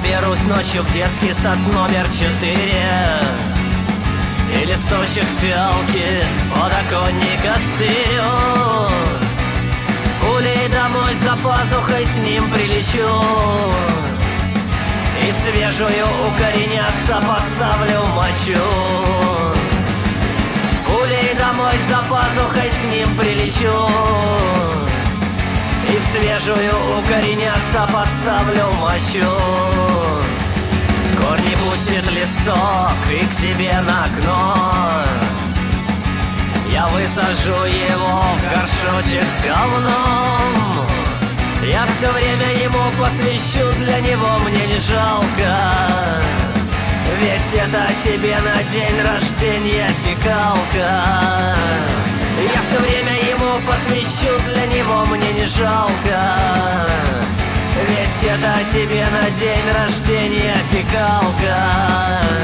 заберусь ночью в детский сад номер 4 и листочек фиалки с подоконника стырю. Пулей домой за пазухой с ним прилечу и в свежую укореняться поставлю мочу. Пулей домой за пазухой с ним прилечу и в свежую укореняться поставлю мочу. Корни пустит листок и к себе на окно я высажу его в горшочек с говном. Я все время ему посвящу, для него мне не жалко, ведь это тебе на день рождения фекалка. Я все время ему посвящу, для него мне не жалко, ведь это тебе на день рождения фекалка.